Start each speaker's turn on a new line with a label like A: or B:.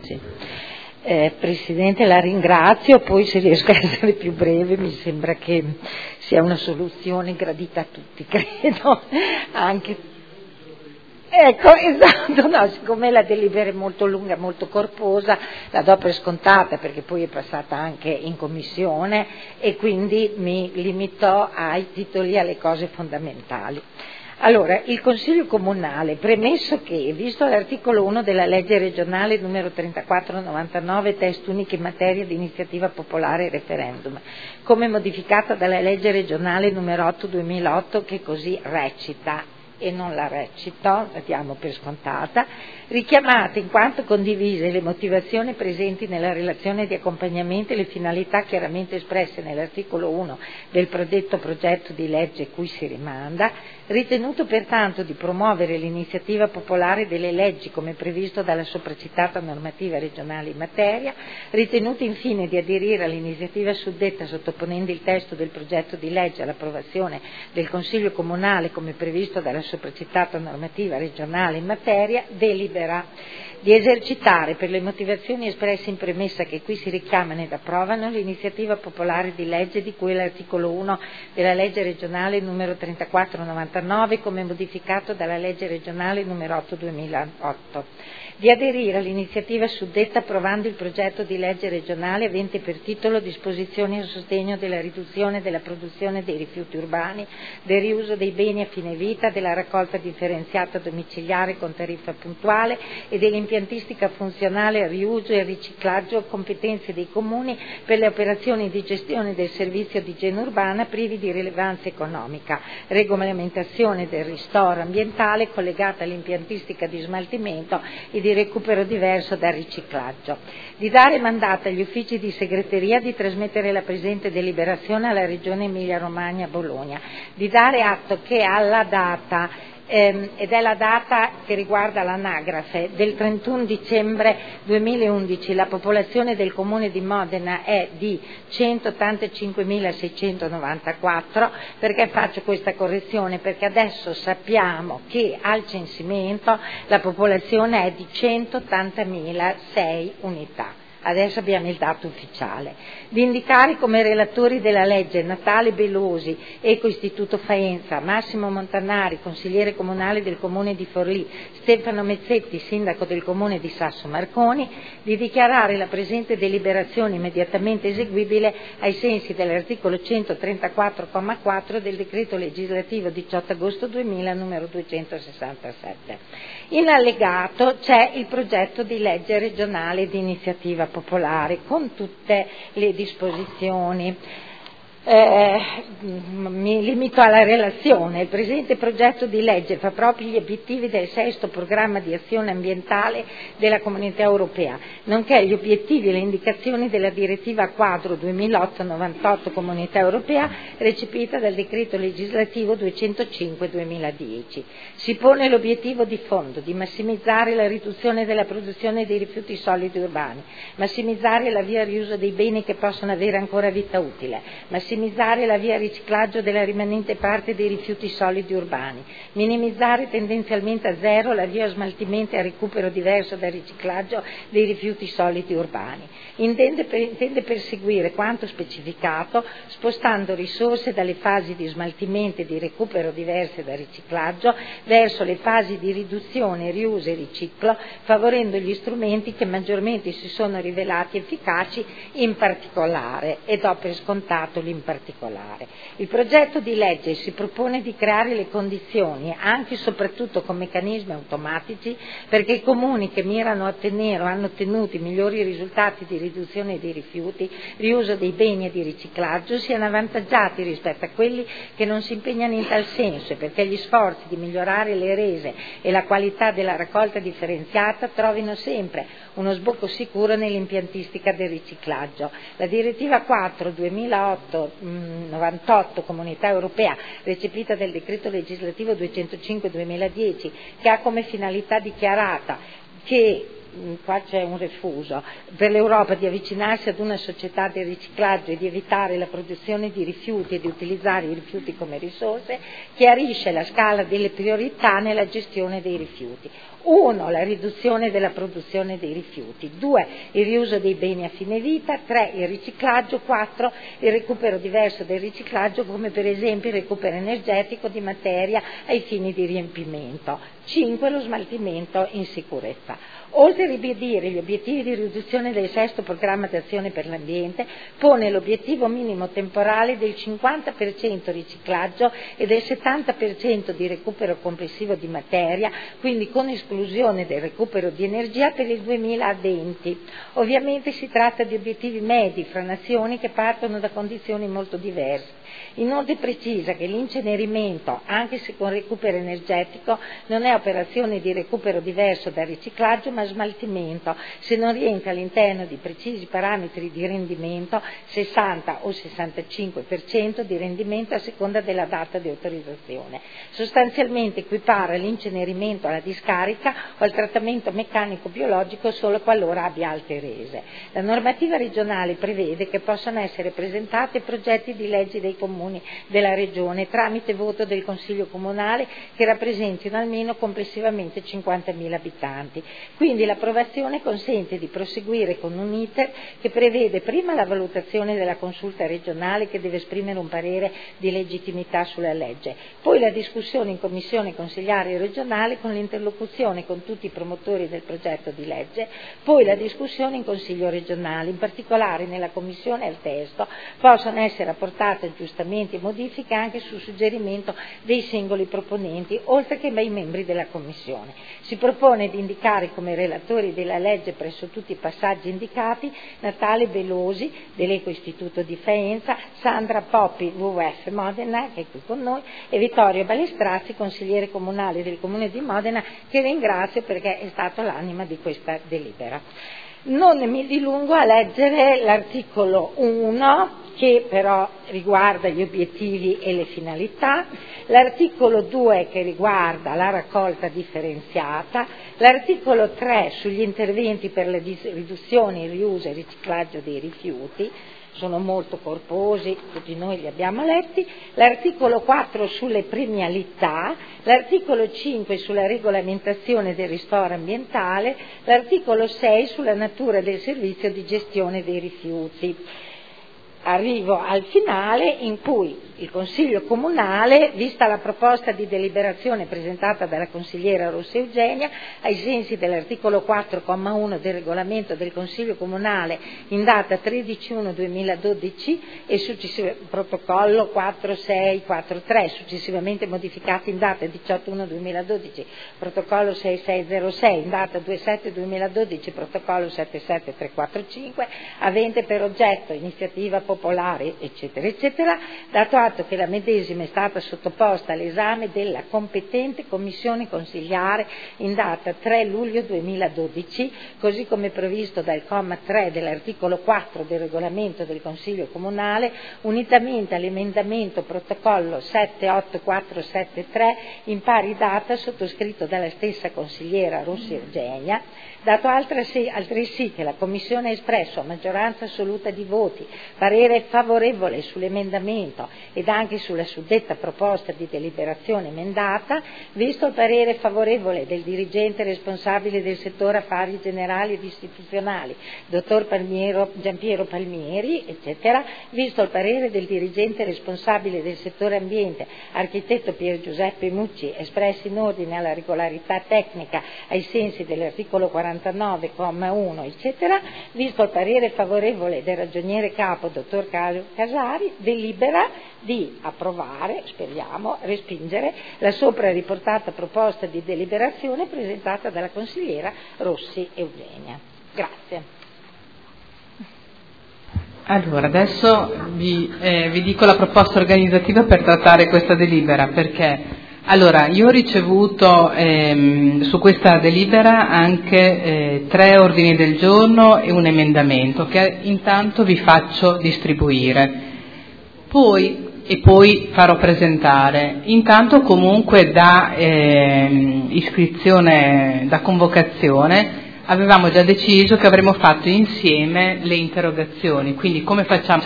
A: Sì. Presidente, la ringrazio, poi se riesco a essere più breve mi sembra che sia una soluzione gradita a tutti, credo, anche. Ecco, esatto, no, siccome la delibera è molto lunga, molto corposa, la do per scontata perché poi è passata anche in commissione e quindi mi limito ai titoli, alle cose fondamentali. Allora, il Consiglio Comunale, premesso che, visto l'articolo 1 della legge regionale numero 3499, testo unico in materia di iniziativa popolare e referendum, come modificata dalla legge regionale numero 8 2008, che così recita, e non la recito, la diamo per scontata, richiamate in quanto condivise le motivazioni presenti nella relazione di accompagnamento e le finalità chiaramente espresse nell'articolo 1 del predetto progetto di legge cui si rimanda, ritenuto pertanto di promuovere l'iniziativa popolare delle leggi come previsto dalla sopracitata normativa regionale in materia, ritenuto infine di aderire all'iniziativa suddetta sottoponendo il testo del progetto di legge all'approvazione del Consiglio Comunale come previsto dalla sopracitata normativa regionale in materia, delibera di esercitare per le motivazioni espresse in premessa che qui si richiamano ed approvano l'iniziativa popolare di legge di cui l'articolo 1 della legge regionale numero 3499 come modificato dalla legge regionale numero 8 2008. Di aderire all'iniziativa suddetta approvando il progetto di legge regionale avente per titolo disposizioni a sostegno della riduzione della produzione dei rifiuti urbani, del riuso dei beni a fine vita, della raccolta differenziata domiciliare con tariffa puntuale e dell'impiantistica funzionale al riuso e al riciclaggio, competenze dei comuni per le operazioni di gestione del servizio di igiene urbana privi di rilevanza economica, regolamentazione del ristoro ambientale collegata all'impiantistica di smaltimento e di recupero diverso dal riciclaggio, di dare mandato agli uffici di segreteria di trasmettere la presente deliberazione alla Regione Emilia-Romagna Bologna, di dare atto che alla data ed è la data che riguarda l'anagrafe del 31 dicembre 2011 la popolazione del comune di Modena è di 185.694. Perché faccio questa correzione? Perché adesso sappiamo che al censimento la popolazione è di 180.006 unità. Adesso abbiamo il dato ufficiale, di indicare come relatori della legge Natale Belosi, Eco Istituto Faenza, Massimo Montanari, consigliere comunale del comune di Forlì, Stefano Mezzetti, sindaco del comune di Sasso Marconi, di dichiarare la presente deliberazione immediatamente eseguibile ai sensi dell'articolo 134,4 del decreto legislativo 18 agosto 2000 numero 267. In allegato c'è il progetto di legge regionale di iniziativa popolare con tutte le disposizioni. Mi limito alla relazione. Il presente progetto di legge fa propri gli obiettivi del sesto programma di azione ambientale della Comunità Europea, nonché gli obiettivi e le indicazioni della direttiva quadro 2008-98 Comunità Europea recepita dal decreto legislativo 205-2010. Si pone l'obiettivo di fondo di massimizzare la riduzione della produzione dei rifiuti solidi urbani, massimizzare la via riuso dei beni che possono avere ancora vita utile, massimizzare la via riciclaggio della rimanente parte dei rifiuti solidi urbani, minimizzare tendenzialmente a zero la via smaltimento e recupero diverso dal riciclaggio dei rifiuti solidi urbani. Intende perseguire quanto specificato spostando risorse dalle fasi di smaltimento e di recupero diverse dal riciclaggio verso le fasi di riduzione, riuso e riciclo, favorendo gli strumenti che maggiormente si sono rivelati efficaci in particolare, e do per scontato in particolare. Il progetto di legge si propone di creare le condizioni, anche e soprattutto con meccanismi automatici, perché i comuni che mirano a ottenere o hanno ottenuto i migliori risultati di riduzione dei rifiuti, riuso dei beni e di riciclaggio siano avvantaggiati rispetto a quelli che non si impegnano in tal senso, e perché gli sforzi di migliorare le rese e la qualità della raccolta differenziata trovino sempre uno sbocco sicuro nell'impiantistica del riciclaggio. La direttiva 4 2008-98 Comunità Europea, recepita dal decreto legislativo 205-2010, che ha come finalità dichiarata che qua c'è un refuso, per l'Europa di avvicinarsi ad una società del riciclaggio e di evitare la produzione di rifiuti e di utilizzare i rifiuti come risorse, chiarisce la scala delle priorità nella gestione dei rifiuti. 1. La riduzione della produzione dei rifiuti, 2. Il riuso dei beni a fine vita, 3. Il riciclaggio, 4. Il recupero diverso del riciclaggio, come per esempio il recupero energetico di materia ai fini di riempimento, 5. Lo smaltimento in sicurezza. Oltre a ribadire gli obiettivi di riduzione del sesto programma d'azione per l'ambiente, pone l'obiettivo minimo temporale del 50% riciclaggio e del 70% di recupero complessivo di materia, quindi con esclusione del recupero di energia per il 2020. Ovviamente si tratta di obiettivi medi fra nazioni che partono da condizioni molto diverse. Inoltre precisa che l'incenerimento, anche se con recupero energetico, non è operazione di recupero diverso dal riciclaggio, ma smaltimento, se non rientra all'interno di precisi parametri di rendimento, 60 o 65% di rendimento a seconda della data di autorizzazione. Sostanzialmente equipara l'incenerimento alla discarica o al trattamento meccanico-biologico solo qualora abbia alte rese. La normativa regionale prevede che possano essere presentati progetti di legge dei comuni della regione tramite voto del Consiglio comunale che rappresentino almeno complessivamente 50.000 abitanti. Quindi l'approvazione consente di proseguire con un iter che prevede prima la valutazione della consulta regionale che deve esprimere un parere di legittimità sulla legge, poi la discussione in commissione consiliare regionale con l'interlocuzione con tutti i promotori del progetto di legge, poi la discussione in Consiglio regionale. In particolare nella commissione al testo possono essere apportate aggiustamenti e modifiche anche su suggerimento dei singoli proponenti, oltre che dai membri della commissione. Si propone di indicare come relatori della legge presso tutti i passaggi indicati Natale Velosi dell'Eco Istituto di Faenza, Sandra Poppi WWF Modena, che è qui con noi, e Vittorio Balestrazzi, consigliere comunale del Comune di Modena, che ringrazio perché è stato l'anima di questa delibera. Non mi dilungo a leggere l'articolo 1, che però riguarda gli obiettivi e le finalità, l'articolo 2 che riguarda la raccolta differenziata, l'articolo 3 sugli interventi per la riduzione, il riuso e il riciclaggio dei rifiuti, sono molto corposi, tutti noi li abbiamo letti, l'articolo 4 sulle premialità, l'articolo 5 sulla regolamentazione del ristoro ambientale, l'articolo 6 sulla natura del servizio di gestione dei rifiuti. Arrivo al finale in cui il Consiglio Comunale, vista la proposta di deliberazione presentata dalla consigliera Rossi Eugenia, ai sensi dell'articolo 4,1 del regolamento del Consiglio Comunale in data 13/1/2012 e successivo protocollo 4643, successivamente modificati in data 18/1/2012, protocollo 6606, in data 2/7/2012, protocollo 77345, avente per oggetto iniziativa popolare, eccetera, eccetera, dato atto che la medesima è stata sottoposta all'esame della competente commissione consiliare in data 3 luglio 2012, così come previsto dal comma 3 dell'articolo 4 del regolamento del Consiglio Comunale, unitamente all'emendamento protocollo 78473 in pari data sottoscritto dalla stessa consigliera Rossi Eugenia, dato altresì che la Commissione ha espresso a maggioranza assoluta di voti parere favorevole sull'emendamento ed anche sulla suddetta proposta di deliberazione emendata, visto il parere favorevole del dirigente responsabile del settore affari generali ed istituzionali, dottor Giampiero Palmieri, eccetera, visto il parere del dirigente responsabile del settore ambiente, architetto Pier Giuseppe Mucci, espressi in ordine alla regolarità tecnica ai sensi dell'articolo 49,1, eccetera, visto il parere favorevole del ragioniere capo, dottor Casari, delibera di approvare, speriamo, respingere la sopra riportata proposta di deliberazione presentata dalla consigliera Rossi Eugenia. Grazie.
B: Allora, adesso vi dico la proposta organizzativa per trattare questa delibera, perché allora io ho ricevuto su questa delibera anche 3 ordini del giorno e un emendamento che intanto vi faccio distribuire. Poi farò presentare. Intanto comunque da iscrizione, da convocazione, avevamo già deciso che avremmo fatto insieme le interrogazioni, quindi come facciamo